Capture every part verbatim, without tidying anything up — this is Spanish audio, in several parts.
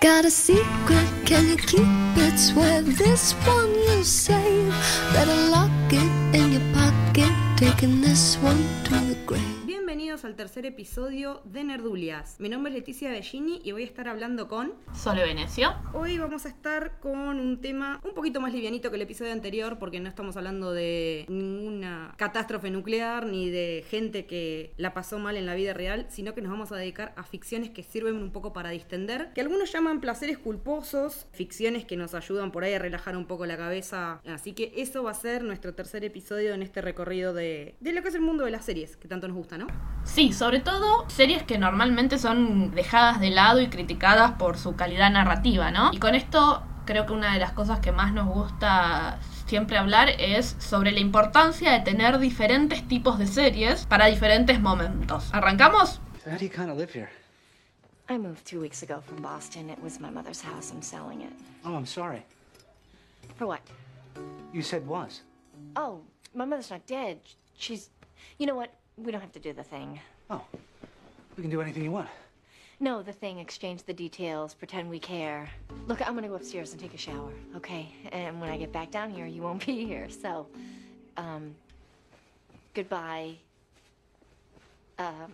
Got a secret, can you keep it? Swear this one you'll save. Better lock it in your pocket, taking this one to the grave. Bienvenidos al tercer episodio de Nerdulias. Mi nombre es Leticia Bellini y voy a estar hablando con Sole Venecio. Hoy vamos a estar con un tema un poquito más livianito que el episodio anterior, porque no estamos hablando de ninguna catástrofe nuclear ni de gente que la pasó mal en la vida real, sino que nos vamos a dedicar a ficciones que sirven un poco para distender, que algunos llaman placeres culposos, ficciones que nos ayudan por ahí a relajar un poco la cabeza. Así que eso va a ser nuestro tercer episodio en este recorrido de, de lo que es el mundo de las series, que tanto nos gusta, ¿no? Sí, sobre todo series que normalmente son dejadas de lado y criticadas por su calidad narrativa, ¿no? Y con esto creo que una de las cosas que más nos gusta siempre hablar es sobre la importancia de tener diferentes tipos de series para diferentes momentos. ¿Arrancamos? How do you kind of live here? I moved two weeks ago from Boston. It was my mother's house. I'm selling it. Oh, I'm sorry. For what? You said was. Oh, my mother's not dead. She's... You know what? We don't have to do the thing. Oh, we can do anything you want. No, the thing. Exchange the details. Pretend we care. Look, I'm gonna go upstairs and take a shower, okay? And when I get back down here, you won't be here. So, um, goodbye. Um,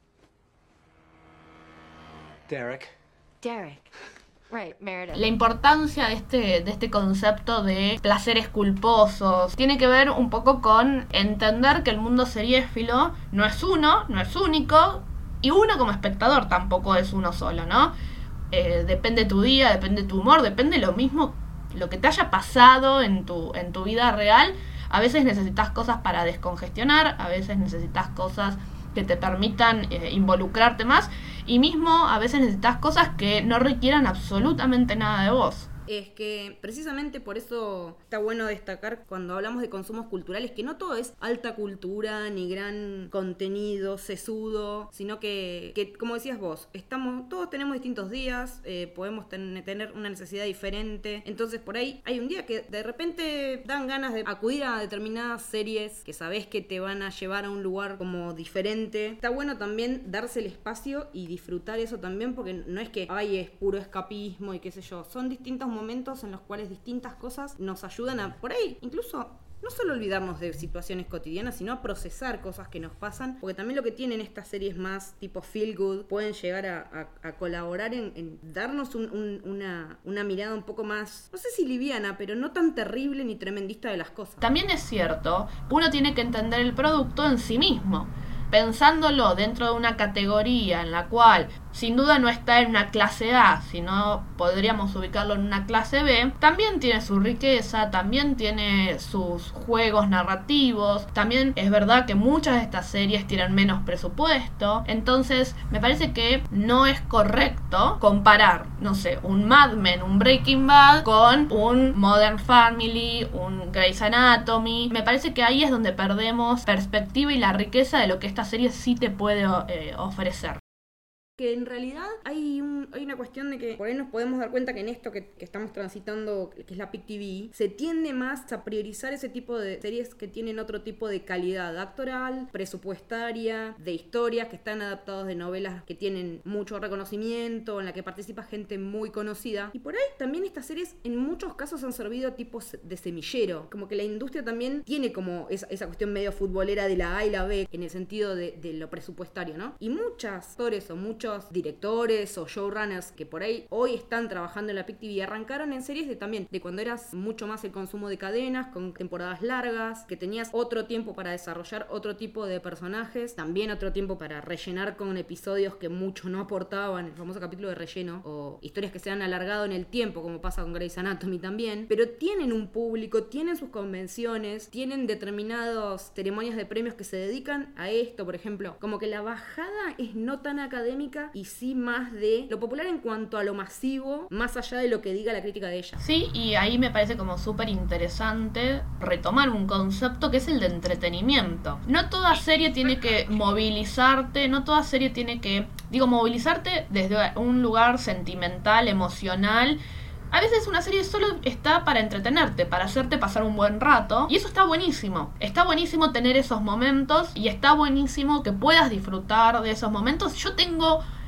Derek. Derek. Right, Meredith. La importancia de este, de este concepto de placeres culposos tiene que ver un poco con entender que el mundo seriéfilo no es uno, no es único, y uno como espectador tampoco es uno solo, ¿no? Eh, depende tu día, depende tu humor, depende lo mismo, lo que te haya pasado en tu, en tu vida real. A veces necesitas cosas para descongestionar, a veces necesitas cosas que te permitan eh, involucrarte más, y mismo a veces necesitas cosas que no requieran absolutamente nada de vos. Es que precisamente por eso está bueno destacar cuando hablamos de consumos culturales que no todo es alta cultura ni gran contenido sesudo, sino que, que como decías vos, estamos todos tenemos distintos días, eh, podemos ten, tener una necesidad diferente, entonces por ahí hay un día que de repente dan ganas de acudir a determinadas series que sabés que te van a llevar a un lugar como diferente. Está bueno también darse el espacio y disfrutar eso también, porque no es que ay, es puro escapismo y qué sé yo, son distintos momentos en los cuales distintas cosas nos ayudan a, por ahí, incluso no solo olvidarnos de situaciones cotidianas, sino a procesar cosas que nos pasan, porque también lo que tienen estas series más tipo feel good pueden llegar a, a, a colaborar en, en darnos un, un, una, una mirada un poco más, no sé si liviana, pero no tan terrible ni tremendista de las cosas. También es cierto, uno tiene que entender el producto en sí mismo, pensándolo dentro de una categoría en la cual sin duda no está en una clase A, sino podríamos ubicarlo en una clase B, también tiene su riqueza, también tiene sus juegos narrativos, también es verdad que muchas de estas series tienen menos presupuesto, entonces me parece que no es correcto comparar, no sé, un Mad Men, un Breaking Bad con un Modern Family, un Grey's Anatomy. Me parece que ahí es donde perdemos perspectiva y la riqueza de lo que esta serie sí te puede eh, ofrecer. Que en realidad hay, un, hay una cuestión de que por ahí nos podemos dar cuenta que en esto que, que estamos transitando, que es la P I C T V, se tiende más a priorizar ese tipo de series que tienen otro tipo de calidad actoral, presupuestaria, de historias que están adaptadas de novelas que tienen mucho reconocimiento, en la que participa gente muy conocida. Y por ahí también estas series en muchos casos han servido tipos de semillero, como que la industria también tiene como esa, esa cuestión medio futbolera de la A y la B en el sentido de, de lo presupuestario, ¿no? Y muchas actores o muchos directores o showrunners que por ahí hoy están trabajando en la P I C T V arrancaron en series de también de cuando eras mucho más el consumo de cadenas con temporadas largas, que tenías otro tiempo para desarrollar otro tipo de personajes, también otro tiempo para rellenar con episodios que mucho no aportaban, el famoso capítulo de relleno, o historias que se han alargado en el tiempo como pasa con Grey's Anatomy también, pero tienen un público, tienen sus convenciones, tienen determinadas ceremonias de premios que se dedican a esto, por ejemplo, como que la bajada es no tan académica y sí más de lo popular en cuanto a lo masivo, más allá de lo que diga la crítica de ella. Sí, y ahí me parece como súper interesante retomar un concepto que es el de entretenimiento. No toda serie tiene que movilizarte, no toda serie tiene que, digo, movilizarte desde un lugar sentimental, emocional. A veces una serie solo está para entretenerte, para hacerte pasar un buen rato, y eso está buenísimo. Está buenísimo tener esos momentos y está buenísimo que puedas disfrutar de esos momentos. Yo tengo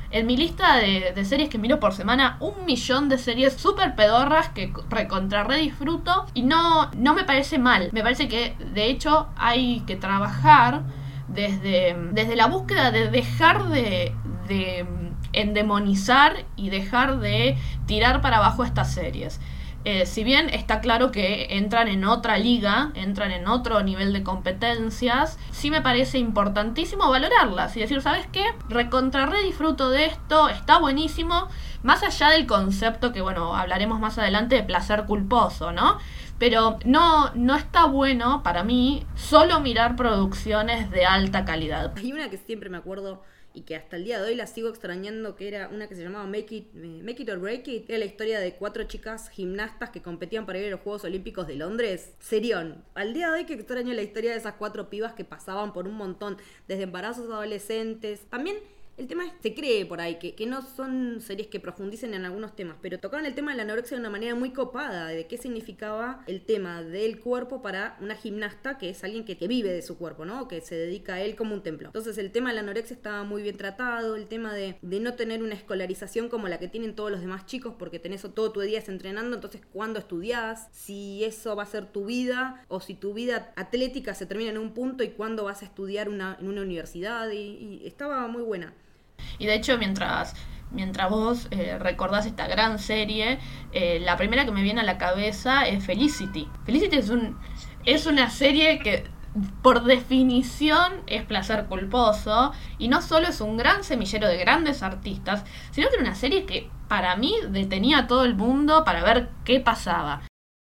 en mi lista de, de series que miro por semana, un millón de series súper pedorras que recontra re disfruto y no, no me parece mal. Me parece que de hecho hay que trabajar desde, desde la búsqueda de dejar de, de endemonizar y dejar de tirar para abajo estas series. Eh, si bien está claro que entran en otra liga, entran en otro nivel de competencias, sí me parece importantísimo valorarlas y decir, ¿sabes qué? Recontra re disfruto de esto, está buenísimo, más allá del concepto que, bueno, hablaremos más adelante de placer culposo, ¿no? Pero no, no está bueno para mí solo mirar producciones de alta calidad. Hay una que siempre me acuerdo y que hasta el día de hoy la sigo extrañando, que era una que se llamaba Make It, Make It or Break It. Era la historia de cuatro chicas gimnastas que competían para ir a los Juegos Olímpicos de Londres. Serión. Al día de hoy que extraño la historia de esas cuatro pibas que pasaban por un montón, desde embarazos adolescentes. También el tema es, se cree por ahí, que, que no son series que profundicen en algunos temas, pero tocaron el tema de la anorexia de una manera muy copada, de qué significaba el tema del cuerpo para una gimnasta, que es alguien que, que vive de su cuerpo, ¿no? Que se dedica a él como un templo. Entonces el tema de la anorexia estaba muy bien tratado, el tema de, de no tener una escolarización como la que tienen todos los demás chicos, porque tenés todo tu día entrenando, entonces ¿cuándo estudiás? Si eso va a ser tu vida, o si tu vida atlética se termina en un punto, y cuándo vas a estudiar una, en una universidad, y, y estaba muy buena. Y de hecho, mientras, mientras vos eh, recordás esta gran serie, eh, la primera que me viene a la cabeza es Felicity. Felicity es, un, es una serie que, por definición, es placer culposo. Y no solo es un gran semillero de grandes artistas, sino que era una serie que, para mí, detenía a todo el mundo para ver qué pasaba.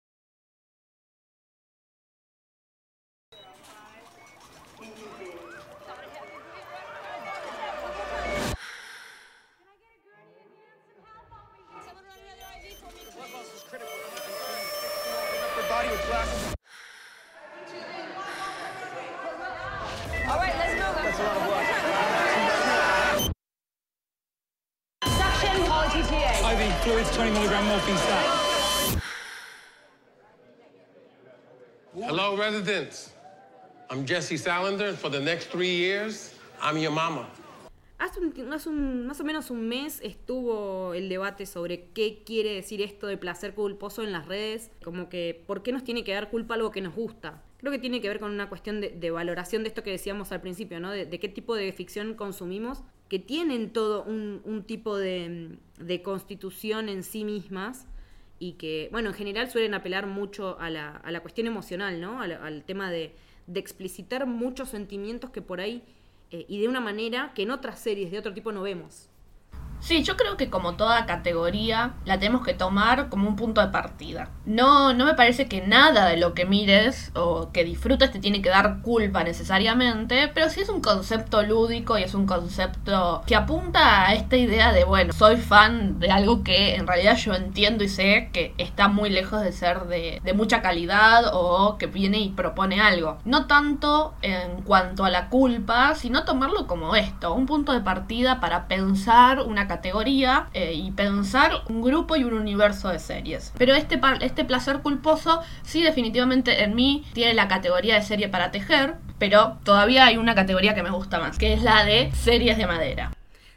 Hello, residents. I'm Jesse Salander, and for the next three years, I'm your mama. Hace, un, hace un, más o menos un mes estuvo el debate sobre qué quiere decir esto de placer culposo en las redes. Como que, ¿por qué nos tiene que dar culpa algo que nos gusta? Creo que tiene que ver con una cuestión de, de valoración de esto que decíamos al principio, ¿no? De, de qué tipo de ficción consumimos, que tienen todo un, un tipo de, de constitución en sí mismas y que, bueno, en general suelen apelar mucho a la, a la cuestión emocional, ¿no? Al, al tema de, de explicitar muchos sentimientos que por ahí, eh, y de una manera que en otras series de otro tipo no vemos. Sí, yo creo que como toda categoría la tenemos que tomar como un punto de partida. No, no me parece que nada de lo que mires o que disfrutes te tiene que dar culpa necesariamente, pero sí es un concepto lúdico y es un concepto que apunta a esta idea de, bueno, soy fan de algo que en realidad yo entiendo y sé que está muy lejos de ser de, de mucha calidad o que viene y propone algo. No tanto en cuanto a la culpa, sino tomarlo como esto, un punto de partida para pensar una categoría eh, y pensar un grupo y un universo de series. Pero este, este placer culposo sí definitivamente en mí tiene la categoría de serie para tejer, pero todavía hay una categoría que me gusta más, que es la de series de madera.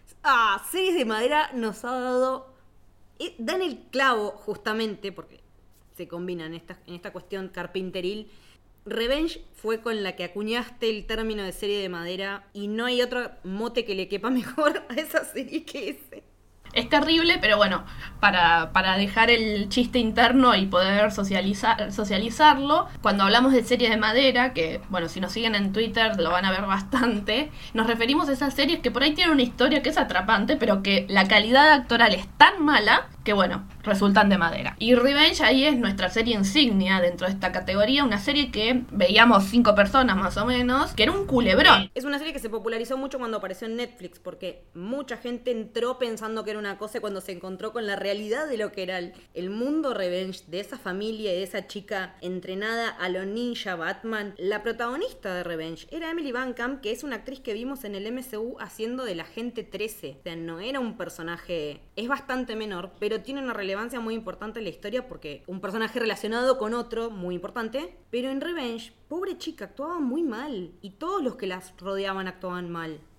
Ah, series de madera nos ha dado... Eh, dan el clavo justamente, porque se combina en esta, en esta cuestión carpinteril. Revenge fue con la que acuñaste el término de serie de madera y no hay otro mote que le quepa mejor a esa serie que ese. Es terrible, pero bueno, para, para dejar el chiste interno y poder socializar, socializarlo, cuando hablamos de series de madera, que bueno, si nos siguen en Twitter lo van a ver bastante, nos referimos a esas series que por ahí tienen una historia que es atrapante, pero que la calidad actoral es tan mala que bueno, resultan de madera. Y Revenge ahí es nuestra serie insignia dentro de esta categoría, una serie que veíamos cinco personas más o menos, que era un culebrón. Es una serie que se popularizó mucho cuando apareció en Netflix, porque mucha gente entró pensando que era una cosa y cuando se encontró con la realidad de lo que era el, el mundo Revenge, de esa familia y de esa chica entrenada a lo ninja Batman, la protagonista de Revenge era Emily Van Camp, que es una actriz que vimos en el M C U haciendo de la Agente trece. O sea, no era un personaje, es bastante menor, pero Pero tiene una relevancia muy importante en la historia porque un personaje relacionado con otro muy importante. Pero en Revenge, pobre chica, actuaba muy mal y todos los que las rodeaban actuaban mal.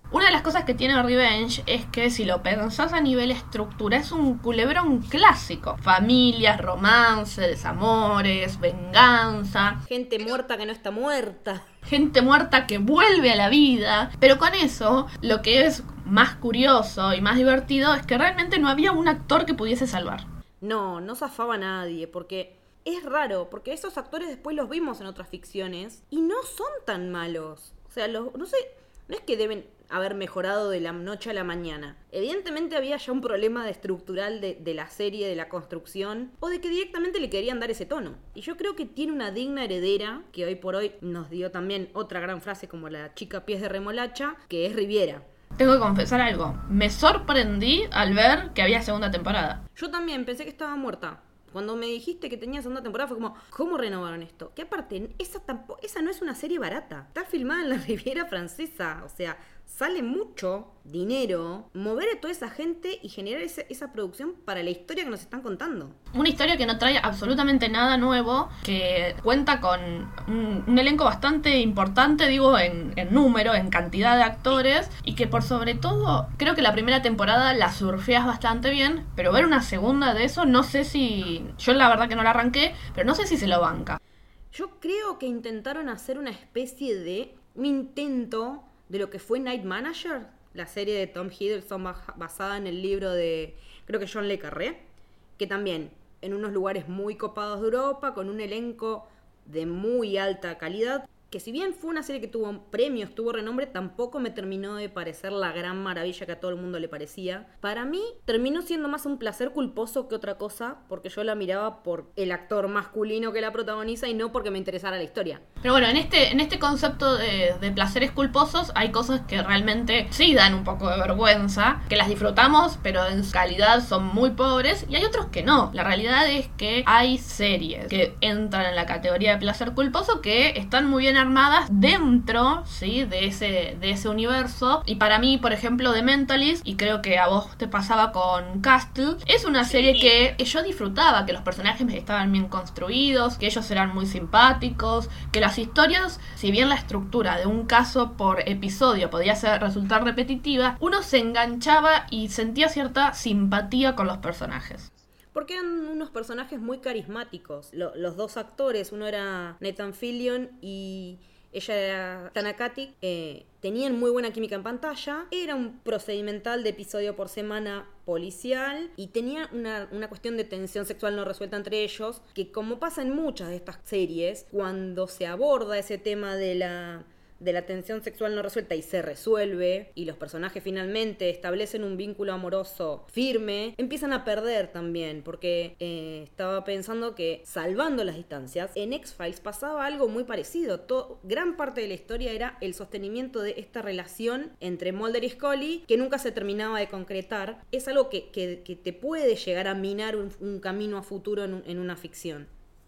Una de las cosas que tiene Revenge es que si lo pensás a nivel estructura es un culebrón clásico. Familias, romance, desamores, venganza. Gente muerta que no está muerta. Gente muerta que vuelve a la vida. Pero con eso, lo que es más curioso y más divertido es que realmente no había un actor que pudiese salvar. No, no zafaba a nadie, porque es raro, porque esos actores después los vimos en otras ficciones y no son tan malos. O sea, los, no sé, no es que deben haber mejorado de la noche a la mañana. Evidentemente había ya un problema de estructural de, de la serie, de la construcción, o de que directamente le querían dar ese tono. Y yo creo que tiene una digna heredera, que hoy por hoy nos dio también otra gran frase como la chica pies de remolacha, que es Riviera. Tengo que confesar algo, me sorprendí al ver que había segunda temporada. Yo también pensé que estaba muerta. Cuando me dijiste que tenía segunda temporada fue como, ¿cómo renovaron esto? Que aparte, esa, tampo- esa no es una serie barata. Está filmada en la Riviera Francesa. O sea, sale mucho dinero mover a toda esa gente y generar ese, esa producción para la historia que nos están contando. Una historia que no trae absolutamente nada nuevo, que cuenta con un, un elenco bastante importante, digo, en, en número, en cantidad de actores, y que por sobre todo, creo que la primera temporada la surfeas bastante bien, pero ver una segunda de eso, no sé si... Yo la verdad que no la arranqué, pero no sé si se lo banca. Yo creo que intentaron hacer una especie de... un intento de lo que fue Night Manager, la serie de Tom Hiddleston basada en el libro de, creo que John le Carré, que también en unos lugares muy copados de Europa, con un elenco de muy alta calidad, que si bien fue una serie que tuvo premios, tuvo renombre, tampoco me terminó de parecer la gran maravilla que a todo el mundo le parecía. Para mí terminó siendo más un placer culposo que otra cosa, porque yo la miraba por el actor masculino que la protagoniza y no porque me interesara la historia. Pero bueno, en este, en este concepto de, de placeres culposos hay cosas que realmente sí dan un poco de vergüenza, que las disfrutamos, pero en calidad son muy pobres, y hay otros que no. La realidad es que hay series que entran en la categoría de placer culposo que están muy bien armadas dentro, ¿sí?, de ese, de ese universo. Y para mí, por ejemplo, The Mentalist, y creo que a vos te pasaba con Castle, es una serie que yo disfrutaba, que los personajes estaban bien construidos, que ellos eran muy simpáticos, que las historias, si bien la estructura de un caso por episodio podía ser, resultar repetitiva, uno se enganchaba y sentía cierta simpatía con los personajes. Porque eran unos personajes muy carismáticos. Lo, los dos actores, uno era Nathan Fillion y ella era Tana Katic, eh, tenían muy buena química en pantalla. Era un procedimental de episodio por semana policial y tenía una, una cuestión de tensión sexual no resuelta entre ellos, que como pasa en muchas de estas series, cuando se aborda ese tema de la... de la tensión sexual no resuelta y se resuelve y los personajes finalmente establecen un vínculo amoroso firme, empiezan a perder también, porque eh, estaba pensando que, salvando las distancias, en X-Files pasaba algo muy parecido. Todo, gran parte de la historia era el sostenimiento de esta relación entre Mulder y Scully que nunca se terminaba de concretar. Es algo que, que, que te puede llegar a minar un, un camino a futuro en, un, en una ficción.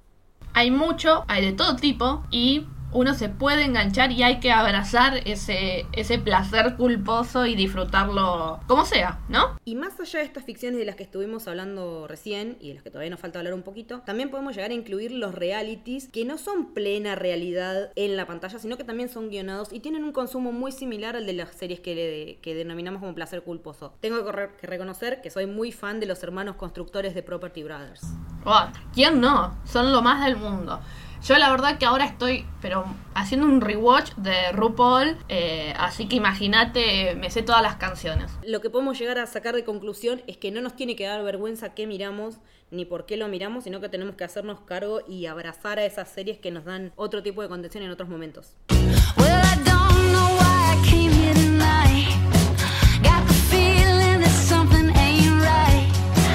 Hay mucho, hay de todo tipo, y uno se puede enganchar y hay que abrazar ese, ese placer culposo y disfrutarlo como sea, ¿no? Y más allá de estas ficciones de las que estuvimos hablando recién y de las que todavía nos falta hablar un poquito, también podemos llegar a incluir los realities que no son plena realidad en la pantalla, sino que también son guionados y tienen un consumo muy similar al de las series que, le, que denominamos como placer culposo. Tengo que, re- que reconocer que soy muy fan de los hermanos constructores de Property Brothers. Oh, ¿quién no? Son lo más del mundo. Yo la verdad que ahora estoy, pero haciendo un rewatch de RuPaul, eh, así que imagínate, me sé todas las canciones. Lo que podemos llegar a sacar de conclusión es que no nos tiene que dar vergüenza qué miramos, ni por qué lo miramos, sino que tenemos que hacernos cargo y abrazar a esas series que nos dan otro tipo de contención en otros momentos. Well, I don't know why I came here tonight. Got the feeling that something ain't right.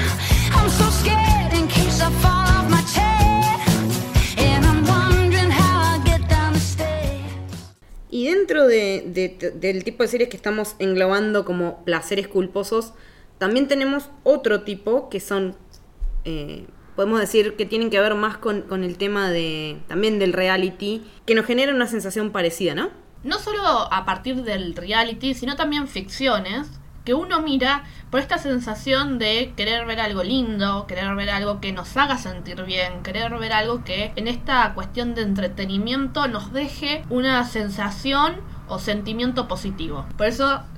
I'm so scared in case I fall off my chair. Y dentro de, de, del tipo de series que estamos englobando como placeres culposos, también tenemos otro tipo que son, eh, podemos decir que tienen que ver más con, con el tema de también del reality, que nos genera una sensación parecida, ¿no? No solo a partir del reality, sino también ficciones que uno mira por esta sensación de querer ver algo lindo, querer ver algo que nos haga sentir bien, querer ver algo que en esta cuestión de entretenimiento nos deje una sensación o sentimiento positivo. Por eso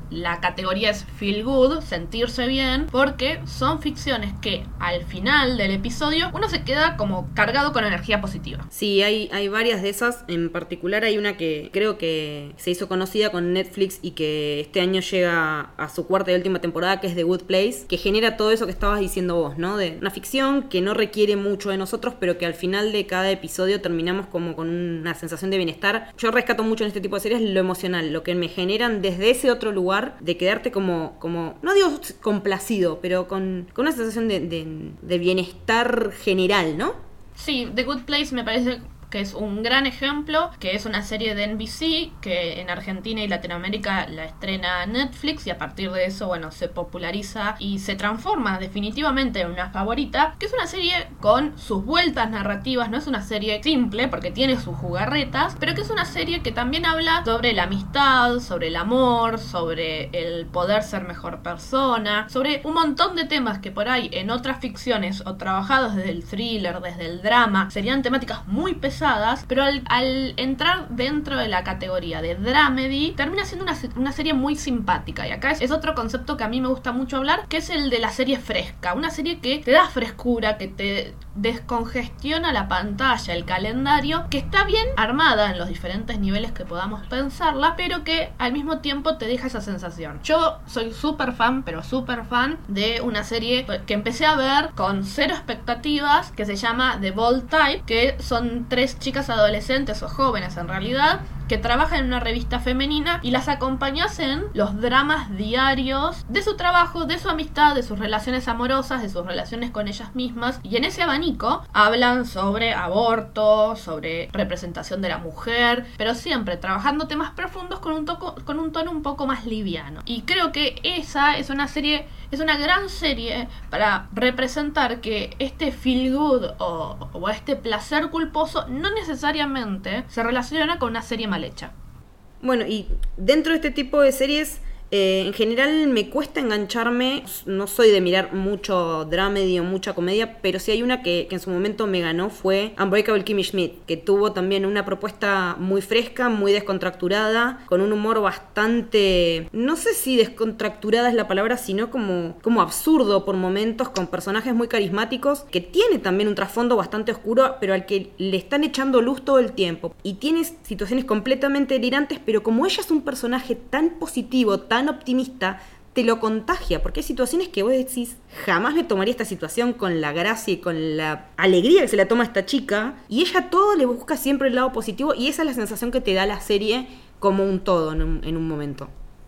la categoría es feel good, sentirse bien, porque son ficciones que al final del episodio uno se queda como cargado con energía positiva. Sí, hay, hay varias de esas. En particular hay una que creo que se hizo conocida con Netflix y que este año llega a su cuarta y última temporada, que es The Good Place, que genera todo eso que estabas diciendo vos, ¿no? De una ficción que no requiere mucho de nosotros, pero que al final de cada episodio terminamos como con una sensación de bienestar. Yo rescato mucho en este tipo de series lo emocional, lo que me generan desde ese otro lugar de quedarte como, como no digo complacido, pero con, con una sensación de, de, de bienestar general, ¿no? Sí, The Good Place me parece que es un gran ejemplo, que es una serie de N B C que en Argentina y Latinoamérica la estrena Netflix, y a partir de eso, bueno, se populariza y se transforma definitivamente en una favorita, que es una serie con sus vueltas narrativas. No es una serie simple porque tiene sus jugarretas, pero que es una serie que también habla sobre la amistad, sobre el amor, sobre el poder ser mejor persona, sobre un montón de temas que por ahí en otras ficciones o trabajados desde el thriller, desde el drama, serían temáticas muy pesadas, pero al, al entrar dentro de la categoría de dramedy, termina siendo una, una serie muy simpática. Y acá es, es otro concepto que a mí me gusta mucho hablar, que es el de la serie fresca. Una serie que te da frescura, que te descongestiona la pantalla, el calendario, que está bien armada en los diferentes niveles que podamos pensarla, pero que al mismo tiempo te deja esa sensación. Yo soy súper fan, pero súper fan de una serie que empecé a ver con cero expectativas, que se llama The Bold Type, que son tres chicas adolescentes o jóvenes en realidad, que trabajan en una revista femenina y las acompañas en los dramas diarios de su trabajo, de su amistad, de sus relaciones amorosas, de sus relaciones con ellas mismas. Y en ese abanico hablan sobre aborto, sobre representación de la mujer, pero siempre trabajando temas profundos con un, toco, con un tono un poco más liviano. Y creo que esa es una serie, es una gran serie para representar que este feel good o, o este placer culposo no necesariamente se relaciona con una serie mal hecha. Bueno, y dentro de este tipo de series, eh, en general me cuesta engancharme. No soy de mirar mucho dramedy o mucha comedia, pero sí hay una que, que en su momento me ganó, fue Unbreakable Kimmy Schmidt, que tuvo también una propuesta muy fresca, muy descontracturada, con un humor bastante, no sé si descontracturada es la palabra, sino como, como absurdo por momentos, con personajes muy carismáticos, que tiene también un trasfondo bastante oscuro, pero al que le están echando luz todo el tiempo. Y tiene situaciones completamente delirantes, pero como ella es un personaje tan positivo, tan optimista, te lo contagia, porque hay situaciones que vos decís, jamás me tomaría esta situación con la gracia y con la alegría que se la toma a esta chica, y ella todo le busca siempre el lado positivo, y esa es la sensación que te da la serie como un todo en un, en un momento.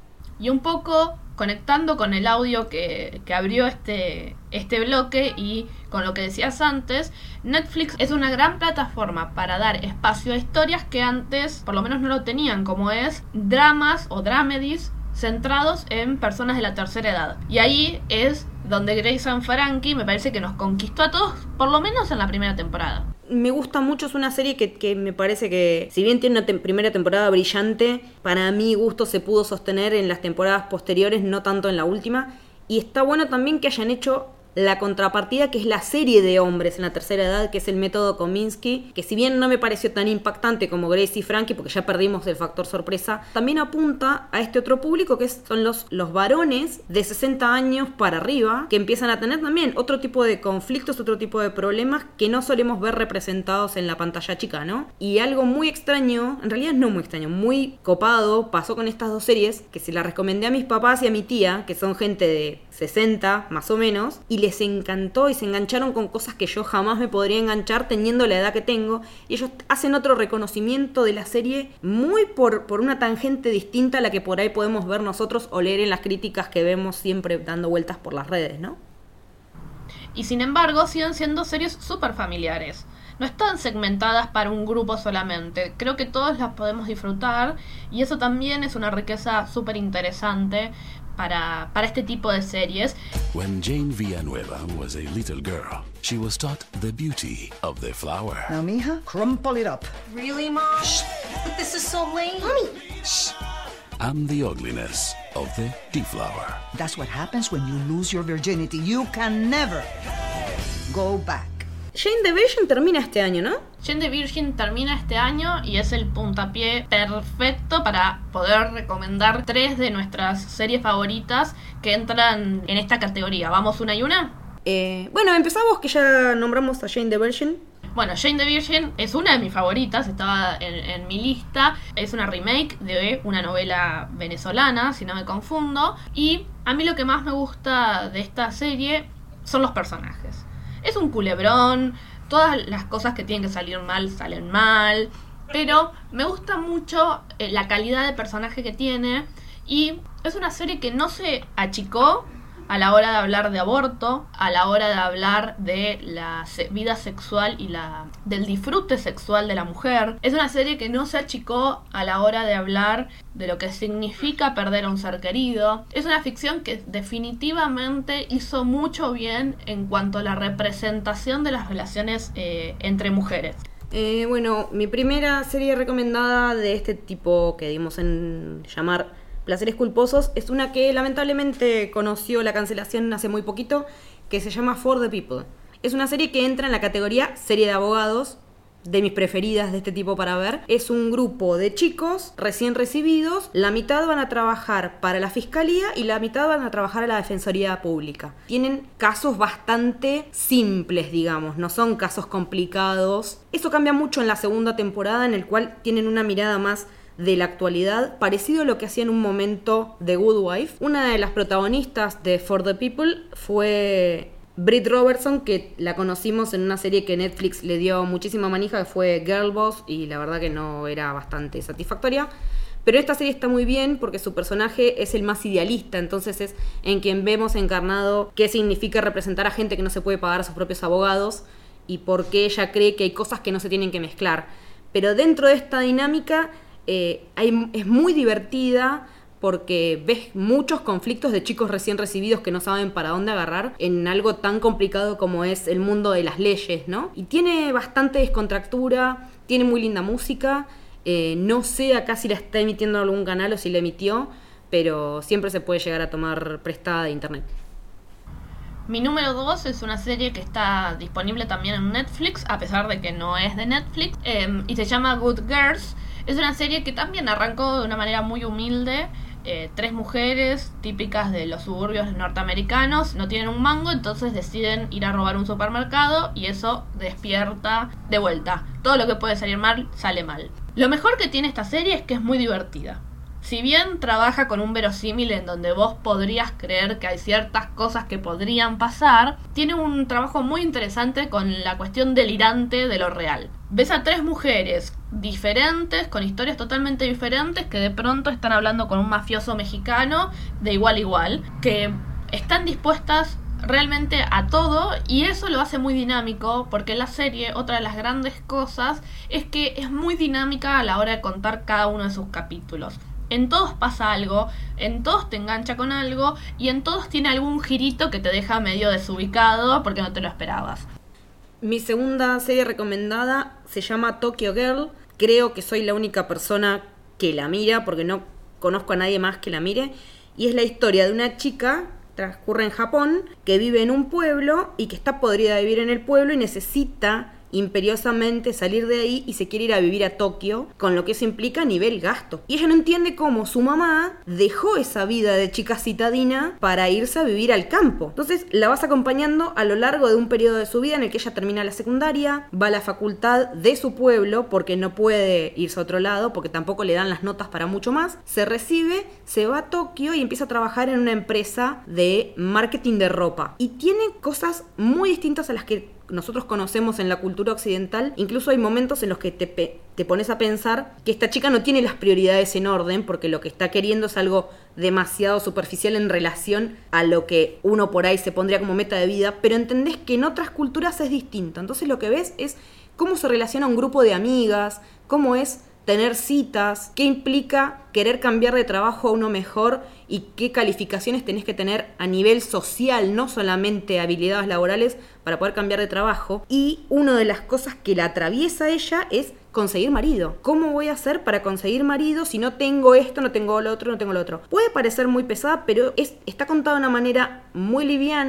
Y un poco conectando con el audio que, que abrió este, este bloque y con lo que decías antes, Netflix es una gran plataforma para dar espacio a historias que antes por lo menos no lo tenían, como es dramas o dramedies centrados en personas de la tercera edad. Y ahí es donde Grace and Frankie me parece que nos conquistó a todos, por lo menos en la primera temporada. Me gusta mucho, es una serie que, que me parece que, si bien tiene una te- primera temporada brillante, para mi gusto se pudo sostener en las temporadas posteriores, no tanto en la última. Y está bueno también que hayan hecho la contrapartida, que es la serie de hombres en la tercera edad, que es el método Kominsky, que si bien no me pareció tan impactante como Grace y Frankie, porque ya perdimos el factor sorpresa, también apunta a este otro público, que es, son los, los varones de sesenta años para arriba, que empiezan a tener también otro tipo de conflictos, otro tipo de problemas que no solemos ver representados en la pantalla chica, ¿no? Y algo muy extraño, en realidad no muy extraño, muy copado, pasó con estas dos series, que se las recomendé a mis papás y a mi tía, que son gente de sesenta más o menos, y les encantó y se engancharon con cosas que yo jamás me podría enganchar teniendo la edad que tengo, y ellos hacen otro reconocimiento de la serie muy por, por una tangente distinta a la que por ahí podemos ver nosotros o leer en las críticas que vemos siempre dando vueltas por las redes, ¿no? Y sin embargo siguen siendo series súper familiares. No están segmentadas para un grupo solamente. Creo que todos las podemos disfrutar y eso también es una riqueza súper interesante para, para este tipo de series. When Jane Villanueva was a little girl, she was taught the beauty of the flower. Now, mija, crumple it up. Really, Mom? Shh. But this is so lame. Mommy. Shh. And the ugliness of the deflower. That's what happens when you lose your virginity. You can never go back. Jane the Virgin termina este año, ¿no? Jane the Virgin termina este año y es el puntapié perfecto para poder recomendar tres de nuestras series favoritas que entran en esta categoría. ¿Vamos una y una? Eh, bueno, empezamos que ya nombramos a Jane the Virgin. Bueno, Jane the Virgin es una de mis favoritas, estaba en, en mi lista. Es una remake de una novela venezolana, si no me confundo. Y a mí lo que más me gusta de esta serie son los personajes. Es un culebrón, todas las cosas que tienen que salir mal, salen mal. Pero me gusta mucho eh, la calidad de personaje que tiene. Y es una serie que no se achicó a la hora de hablar de aborto, a la hora de hablar de la se- vida sexual y la del disfrute sexual de la mujer. Es una serie que no se achicó a la hora de hablar de lo que significa perder a un ser querido. Es una ficción que definitivamente hizo mucho bien en cuanto a la representación de las relaciones eh, entre mujeres. Eh, bueno, mi primera serie recomendada de este tipo que dimos en llamar Placeres Culposos es una que lamentablemente conoció la cancelación hace muy poquito, que se llama For the People. Es una serie que entra en la categoría serie de abogados, de mis preferidas de este tipo para ver. Es un grupo de chicos recién recibidos, la mitad van a trabajar para la fiscalía y la mitad van a trabajar a la defensoría pública. Tienen casos bastante simples, digamos, no son casos complicados. Eso cambia mucho en la segunda temporada, en el cual tienen una mirada más de la actualidad, parecido a lo que hacía en un momento The Good Wife. Una de las protagonistas de For the People fue Britt Robertson, que la conocimos en una serie que Netflix le dio muchísima manija, que fue Girl Boss, y la verdad que no era bastante satisfactoria. Pero esta serie está muy bien porque su personaje es el más idealista, entonces es en quien vemos encarnado qué significa representar a gente que no se puede pagar a sus propios abogados y por qué ella cree que hay cosas que no se tienen que mezclar. Pero dentro de esta dinámica Eh, hay, es muy divertida porque ves muchos conflictos de chicos recién recibidos que no saben para dónde agarrar en algo tan complicado como es el mundo de las leyes, ¿no? Y tiene bastante descontractura, tiene muy linda música, eh, no sé acá si la está emitiendo en algún canal o si la emitió, pero siempre se puede llegar a tomar prestada de internet. Mi número dos es una serie que está disponible también en Netflix, a pesar de que no es de Netflix, eh, y se llama Good Girls. Es una serie que también arrancó de una manera muy humilde. Eh, tres mujeres típicas de los suburbios norteamericanos no tienen un mango, entonces deciden ir a robar un supermercado y eso despierta de vuelta. Todo lo que puede salir mal, sale mal. Lo mejor que tiene esta serie es que es muy divertida. Si bien trabaja con un verosímil en donde vos podrías creer que hay ciertas cosas que podrían pasar, tiene un trabajo muy interesante con la cuestión delirante de lo real. Ves a tres mujeres diferentes, con historias totalmente diferentes, que de pronto están hablando con un mafioso mexicano de igual a igual, que están dispuestas realmente a todo, y eso lo hace muy dinámico, porque la serie, otra de las grandes cosas, es que es muy dinámica a la hora de contar cada uno de sus capítulos. En todos pasa algo, en todos te engancha con algo, y en todos tiene algún girito que te deja medio desubicado porque no te lo esperabas. Mi segunda serie recomendada se llama Tokyo Girl. Creo que soy la única persona que la mira, porque no conozco a nadie más que la mire. Y es la historia de una chica, transcurre en Japón, que vive en un pueblo y que está podrida de vivir en el pueblo y necesita imperiosamente salir de ahí y se quiere ir a vivir a Tokio, con lo que eso implica a nivel gasto. Y ella no entiende cómo su mamá dejó esa vida de chica citadina para irse a vivir al campo. Entonces la vas acompañando a lo largo de un periodo de su vida en el que ella termina la secundaria, va a la facultad de su pueblo porque no puede irse a otro lado, porque tampoco le dan las notas para mucho más, se recibe, se va a Tokio y empieza a trabajar en una empresa de marketing de ropa. Y tiene cosas muy distintas a las que nosotros conocemos en la cultura occidental. Incluso hay momentos en los que te, pe- te pones a pensar que esta chica no tiene las prioridades en orden, porque lo que está queriendo es algo demasiado superficial en relación a lo que uno por ahí se pondría como meta de vida, pero entendés que en otras culturas es distinto. Entonces lo que ves es cómo se relaciona un grupo de amigas, cómo es tener citas, qué implica querer cambiar de trabajo a uno mejor y qué calificaciones tenés que tener a nivel social, no solamente habilidades laborales para poder cambiar de trabajo. Y una de las cosas que la atraviesa a ella es conseguir marido. ¿Cómo voy a hacer para conseguir marido si no tengo esto, no tengo lo otro, no tengo lo otro? Puede parecer muy pesada, pero es, está contada de una manera muy liviana,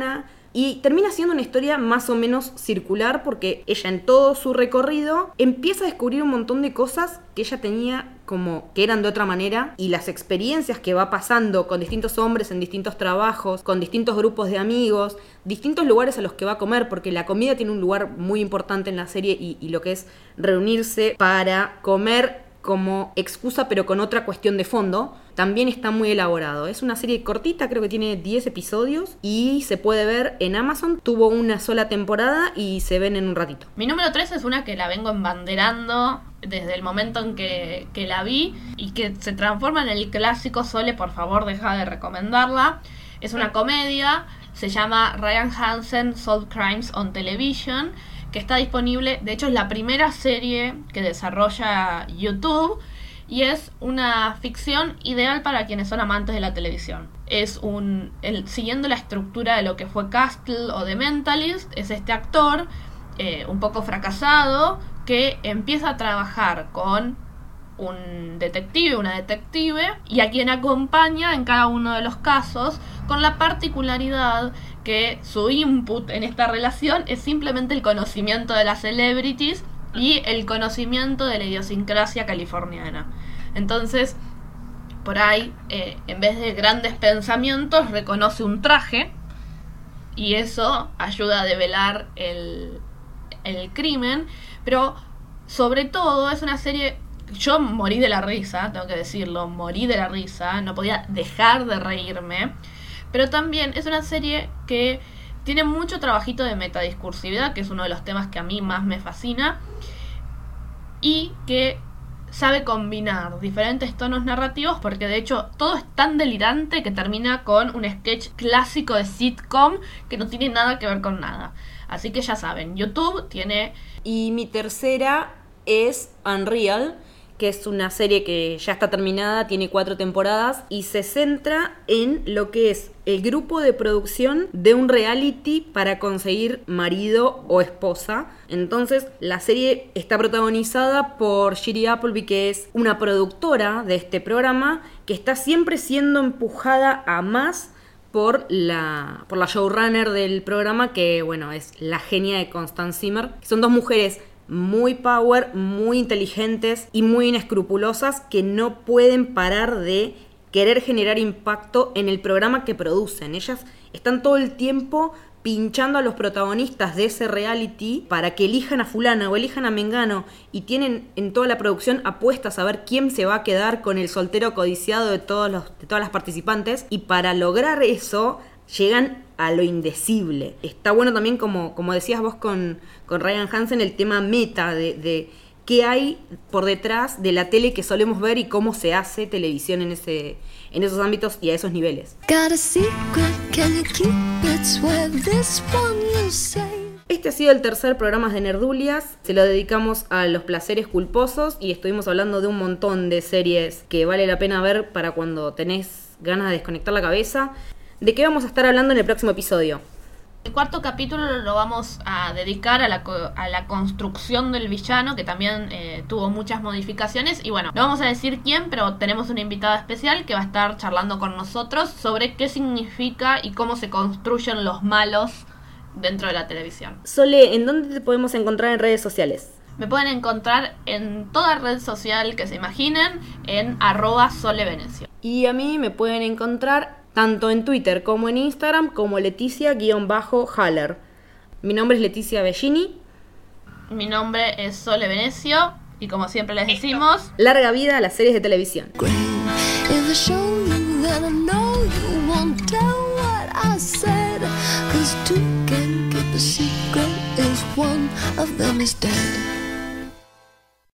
Y termina siendo una historia más o menos circular porque ella en todo su recorrido empieza a descubrir un montón de cosas que ella tenía como que eran de otra manera, y las experiencias que va pasando con distintos hombres en distintos trabajos, con distintos grupos de amigos, distintos lugares a los que va a comer, porque la comida tiene un lugar muy importante en la serie y, y lo que es reunirse para comer como excusa pero con otra cuestión de fondo, también está muy elaborado. Es una serie cortita, creo que tiene diez episodios y se puede ver en Amazon. Tuvo una sola temporada y se ven en un ratito. Mi número tres es una que la vengo embanderando desde el momento en que, que la vi y que se transforma en el clásico. Sole, por favor, deja de recomendarla. Es una comedia, se llama Ryan Hansen Solve Crimes on Television, que está disponible, de hecho es la primera serie que desarrolla YouTube y es una ficción ideal para quienes son amantes de la televisión. Es un, el, siguiendo la estructura de lo que fue Castle o The Mentalist, es este actor eh, un poco fracasado que empieza a trabajar con un detective, una detective, y a quien acompaña en cada uno de los casos, con la particularidad que su input en esta relación es simplemente el conocimiento de las celebrities y el conocimiento de la idiosincrasia californiana. Entonces, por ahí, eh, en vez de grandes pensamientos, reconoce un traje y eso ayuda a develar el, el crimen, pero sobre todo es una serie... Yo morí de la risa, tengo que decirlo, morí de la risa, no podía dejar de reírme, pero también es una serie que tiene mucho trabajito de metadiscursividad, que es uno de los temas que a mí más me fascina, y que sabe combinar diferentes tonos narrativos, porque de hecho todo es tan delirante que termina con un sketch clásico de sitcom que no tiene nada que ver con nada. Así que ya saben, YouTube tiene... Y mi tercera es Unreal, que es una serie que ya está terminada, tiene cuatro temporadas y se centra en lo que es el grupo de producción de un reality para conseguir marido o esposa. Entonces la serie está protagonizada por Shiri Appleby, que es una productora de este programa que está siempre siendo empujada a más por la, por la showrunner del programa, que bueno, es la genia de Constance Zimmer. Son dos mujeres muy power, muy inteligentes y muy inescrupulosas que no pueden parar de querer generar impacto en el programa que producen. Ellas están todo el tiempo pinchando a los protagonistas de ese reality para que elijan a fulana o elijan a mengano, y tienen en toda la producción apuestas a ver quién se va a quedar con el soltero codiciado de, todos los, de todas las participantes, y para lograr eso llegan a lo indecible. Está bueno también, como, como decías vos con, con Ryan Hansen, el tema meta de, de qué hay por detrás de la tele que solemos ver y cómo se hace televisión en ese, en esos ámbitos y a esos niveles. Este ha sido el tercer programa de Nerdulias. Se lo dedicamos a los placeres culposos y estuvimos hablando de un montón de series que vale la pena ver para cuando tenés ganas de desconectar la cabeza. ¿De qué vamos a estar hablando en el próximo episodio? El cuarto capítulo lo vamos a dedicar a la, a la construcción del villano, que también eh, tuvo muchas modificaciones. Y bueno, no vamos a decir quién, pero tenemos una invitada especial que va a estar charlando con nosotros sobre qué significa y cómo se construyen los malos dentro de la televisión. Sole, ¿en dónde te podemos encontrar en redes sociales? Me pueden encontrar en toda red social que se imaginen, en arroba solevenecio. Y a mí me pueden encontrar tanto en Twitter como en Instagram como Leticia-Haller. Mi nombre es Leticia Bellini. Mi nombre es Sole Venecio y como siempre les decimos, larga vida a las series de televisión. One of them is dead.